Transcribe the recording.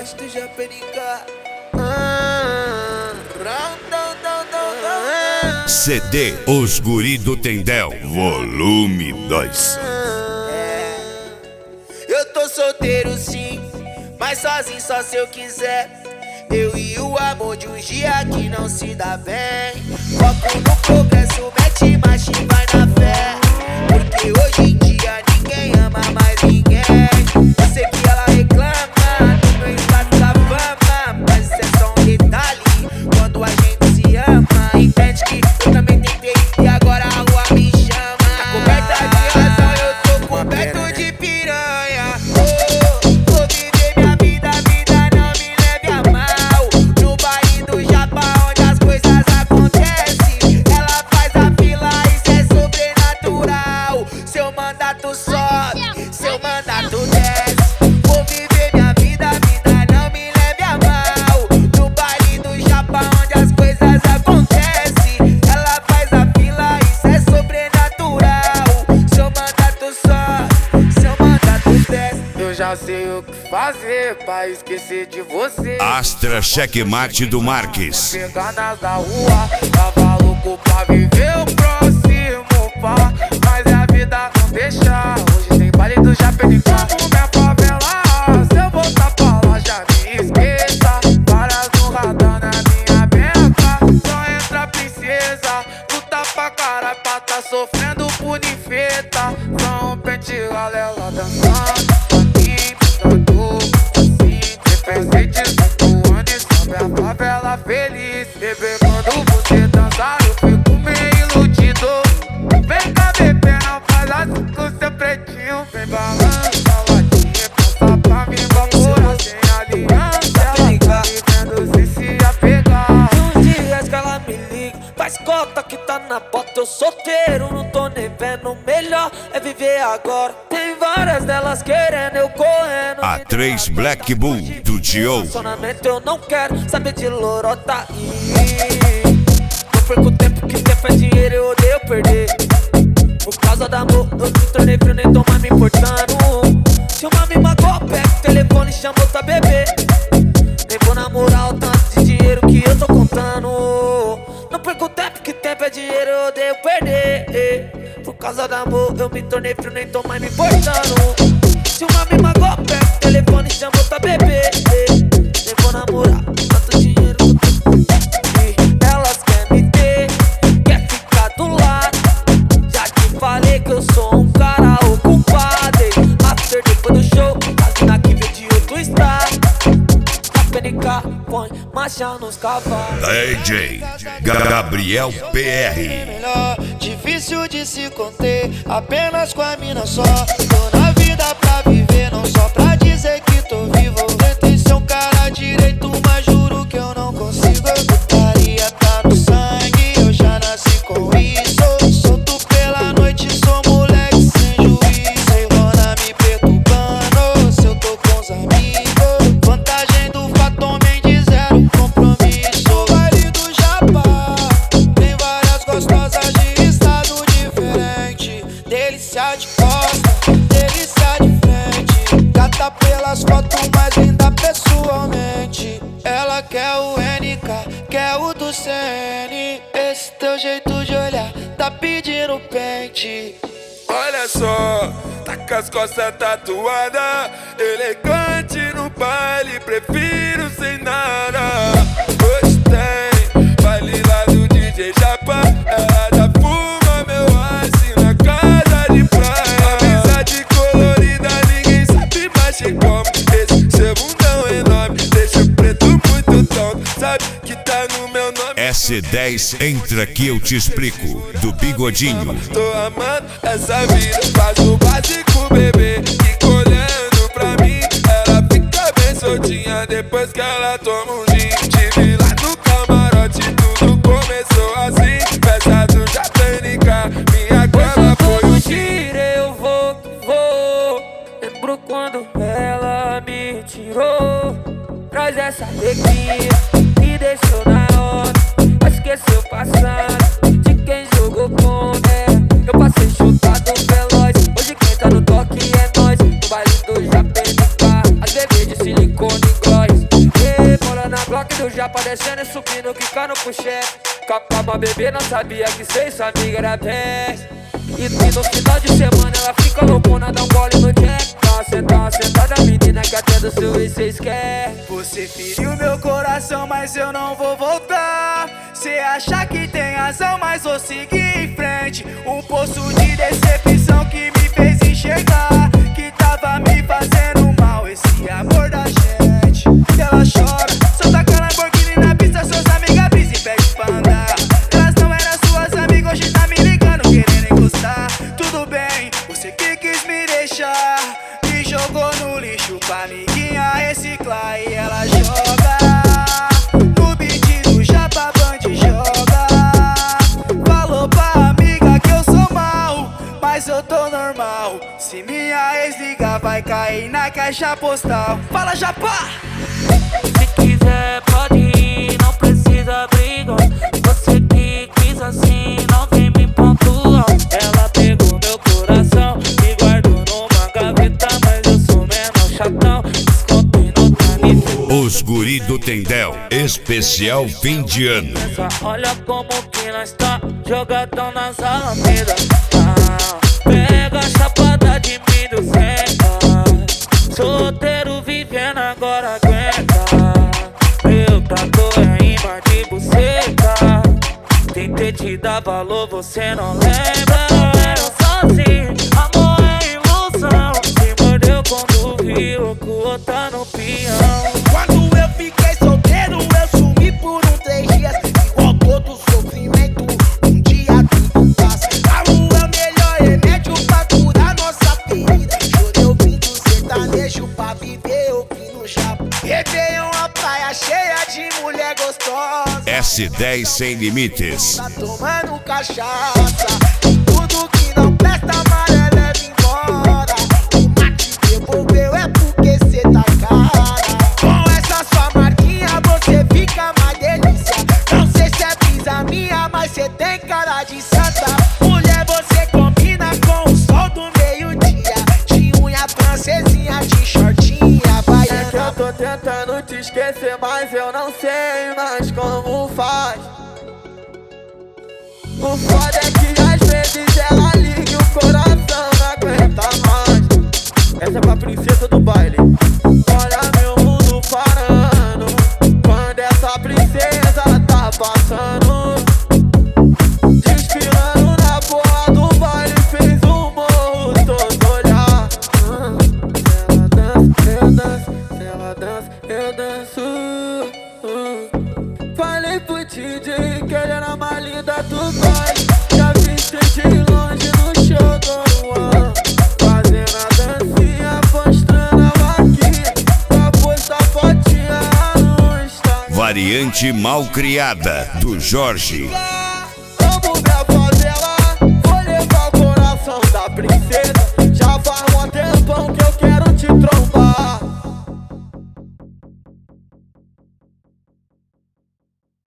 bonde do Japenica. CD Os Guri do Tendel, volume 2. Eu tô solteiro sim, mas sozinho só se eu quiser. Eu e o amor de um dia que não se dá bem. Foco no progresso, mete marcha e vai na fé. Porque hoje em dia ninguém ama mais ninguém. Eu sei que ela reclama do meu estado da fama, mas isso é só um detalhe. Quando a gente se ama, entende que eu também tentei e agora a rua me chama. Tá coberta de razão, eu tô coberto de piranha. Vou viver minha vida, a vida não me leve a mal. No baile do Japão, onde as coisas acontecem, ela faz a fila, isso é sobrenatural. Seu mandato sobe, seu mandato desce. Vou viver minha vida, a vida não me leve a mal. No baile do Japão, onde as coisas acontecem, ela faz a fila, isso é sobrenatural. Seu mandato sobe, seu mandato desce. Eu já sei o que fazer pra esquecer de você. Astra Checkmate do Marques. Pegadas da rua, tava louco pra viver o próximo pá. Mas a vida não deixa, hoje tem baile do Japenica. Minha favela, se eu voltar pra lá já me esqueça. Várias no radar na minha beca, só entra princesa. Luta pra cara pra tá sofrendo por infeta. Só um pente galela dançando, aqui, pisando, assim. Representes voando e sobe a favela feliz. Bebê, quando você dançar eu fico meio iludido. Vem cá, bebê, não faz assim com seu pretinho. Vem balança a latinha, passa pra mim, vapora sem aliança. Ela tá me vendo se apegar. Uns dias que ela me liga, faz cota que tá na bota. Eu solteiro, não tô nem vendo. Melhor é viver agora. Tem várias delas querendo, eu correndo. A3 Black Bull do Tio. Relacionamento eu não quero saber de lorota. Não perco tempo, que tempo é dinheiro, eu odeio perder. Por causa do amor, eu me tornei frio, nem tô mais me importando. Se uma me magoou, pega o telefone e chama outra bebê. Nem vou namorar o tanto de dinheiro que eu tô contando. Não perco tempo, que tempo é dinheiro, eu odeio perder. Por causa do amor, eu me tornei frio, nem tô mais me importando. Se uma me magoou, pega o telefone e chama outra bebê. Nem vou namorar tanto dinheiro que elas querem me ter, quer ficar do lado. Já te falei que eu sou um cara ocupado. After depois do show, as mina que veio de outro estado. Japenica põe marcha nos cavalos. DJ Gabriel PR. Melhor, difícil de se conter, apenas com a mina só. Tô na vida pra viver, não só pra dizer que tô vivo. Tentei ser um cara direito, mas juro que eu não consigo. Putaria tá no sangue, eu já nasci com isso. Solto pela noite, sou moleque sem juízo. Enrona me perturbando, se eu tô com os amigos. Vantagem do fato, homem de zero compromisso. Baile do Japão, tem várias gostosas de estado diferente. Delícia de costa, delícia de frente. Gata pelas fotos, mais linda pessoalmente. Ela quer o NK, quer o do CN. Esse teu jeito de olhar tá pedindo pente. Olha só, tá com as costas tatuadas, elegante no baile, prefiro sem nada. Gostei, baile lá do DJ Japa, ela já fuma meu ice na casa de praia. Amizade colorida, ninguém sabe mais de como. Esse seu bundão enorme, deixa o preto muito tonto. Sabe que tá no meu nome. S10 Entra que eu te explico, do Bigodinho. Tô amando essa vida, faz o básico, bebê. Fica olhando pra mim, ela fica bem soltinha depois que ela toma um gin. Tive lá no camarote, tudo começou assim. Festa do Japenica, minha cama foi o gin. Eu vou que vou. Lembro quando ela me tirou. Traz essa alegria, me deixou na hora. Esqueceu o passado, de quem jogou contra. Eu passei chutado veloz, hoje quem tá no toque é nós. No baile do Japenica, as bebês de silicone e gloss. do japa descendo e subindo, quicando pro chefe. Calma, bebê, não sabia que cê sua amiga era peste. E no final de semana ela fica loucona, dá um gole no jack. Tá sentada menina que até do seu ex cês quer. Você feriu meu coração, mas eu não vou voltar. Cê acha que tem razão, mas vou seguir em frente. Um poço de decepção que me fez enxergar que tava me fazendo mal esse amor da gente. Ela chora, só taca Lamborghini na pista, suas amigas brisa e pede pra andar. Elas não eram suas amigas, hoje tá me ligando, querendo encostar. Tudo bem, você que quis me deixar, me jogou no lixo pra amiguinha reciclar. E ela joga no beat do Japa Band, joga. Falou pra amiga que eu sou mal, mas eu tô normal. Se minha ex ligar vai cair na caixa postal. Fala, Japa! Se quiser pode ir, não precisa brigar. Você que quis assim, não vem me pontuar. Ela pegou meu coração e guardou numa gaveta, mas eu sou menor chatão, descontei no caneta. Os guri do Tendel, especial fim de ano. Olha como que nós tá jogadão nas alamedas. Pega a chapada de mim do centro. Solteiro vivendo agora aguenta. Meu tatu é imã de buceta. Tentei te dar valor, você não lembra. Eu sozinho, amor é ilusão. Se mordeu quando viu que o outro tá no peão. Quando eu fiquei solteiro, eu sumi por 3 dias. Igual todo sofrimento, um dia tudo passa. Amor é o melhor remédio pra curar nossa ferida. Chorei ouvindo sertanejo pra viver ouvindo chapa. Réveillon, a praia cheia de mulher gostosa. S10 sem limites. Tá tomando cachaça. Tudo que não presta, amarelo leva embora. O mate devolveu é porque cê tá cara. Com essa sua marquinha você fica mais delícia. Não sei se é brisa minha, mas cê tem cara de santa. Mulher, você combina com o sol do meio-dia. De unha francesinha, de shortinha, baiana. É que eu tô tentando te esquecer, mas eu não sei mais como faz. O foda é que às vezes ela liga e o coração não aguenta mais. Essa é pra princesa do baile. Olha meu mundo parando quando essa princesa tá passando. Desfilando na porra do baile, fez o morro todo olhar. Se ela dança, eu danço. Falei pro DJ que ele era mais linda do baile. Já vi de longe no show do Luan, fazendo a dancinha, mostrando a vaquinha pra postar fotinha no Instagram. Variante mal criada do Jorge.